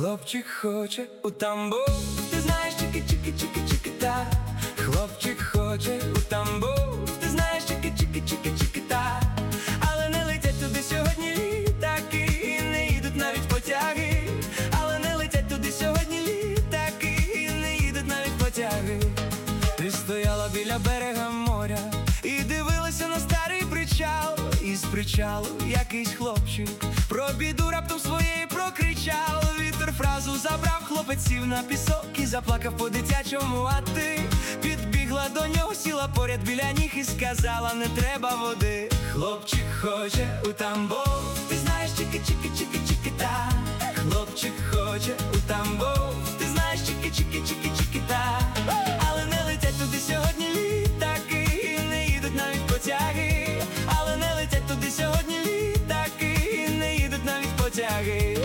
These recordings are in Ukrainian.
Хлопчик хоче у Тамбов, ти знаєш, чики-чики-чики-чики-та. Хлопчик хоче у Тамбов, ти знаєш, чики-чики-чики-чики-та. Але не летять туди сьогодні літаки, і не їдуть навіть потяги. Але не летять туди сьогодні літаки, і не їдуть навіть потяги. Ти стояла біля берега моря і дивилася на старий причал. І з причалу якийсь хлопчик про біду раптом своєї прокричав. Вітер фразу забрав, хлопець сів на пісок і заплакав по-дитячому. А ти підбігла до нього, сіла поряд біля ніг і сказала: не треба води. Хлопчик хоче у Тамбов, ти знаєш, чики-чики-чики-чики-та. Хлопчик хоче у Тамбов, ти знаєш, чики-чики-чики-чики-та. Але не летять туди сьогодні літаки, і не їдуть навіть потяги. Але не летять туди сьогодні літаки, і не їдуть навіть потяги.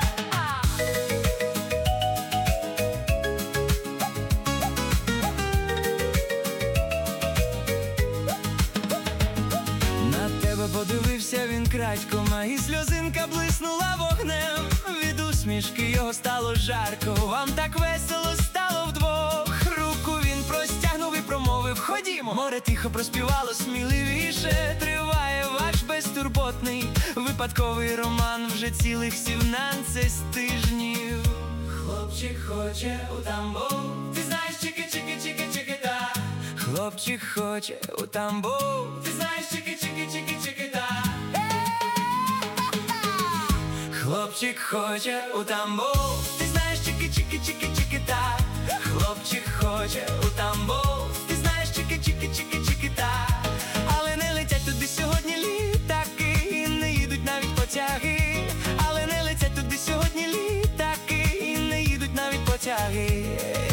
На тебе подивився він крадьком, а і сльозинка блиснула вогнем. Від усмішки його стало жарко, вам так весело стало вдвох. Руку він простягнув і промовив: ходімо. Море тихо проспівало сміливіше, триває ваш безтурботний випадковий роман вже цілих 17 тижнів. Хлопчик хоче у Тамбов, ти знаєш, чики-чики-чики-чики-та. Хлопчик хоче у Тамбов, ти знаєш, чики-чики-чики-чики-та. Хлопчик хоче у Тамбов, ти знаєш, чики-чики-чики-чики-та. Хлопчик хоче у Тамбов, ти знаєш, чики-чики-чики-чики-та. Але не летять туди сьогодні літаки, і не їдуть навіть потяги. Але не летять туди сьогодні літаки, і не їдуть навіть потяги.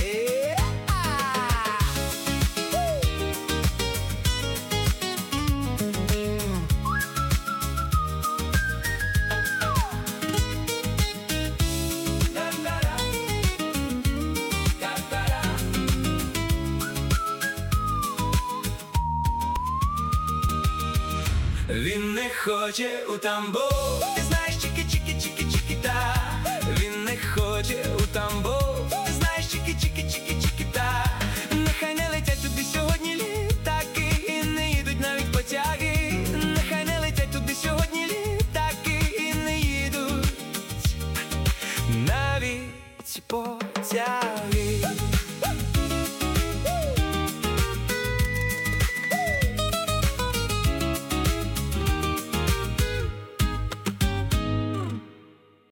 Він не хоче у Тамбов, ти знаєш, чики-чики-чики-чики-та. Він не хоче у Тамбов,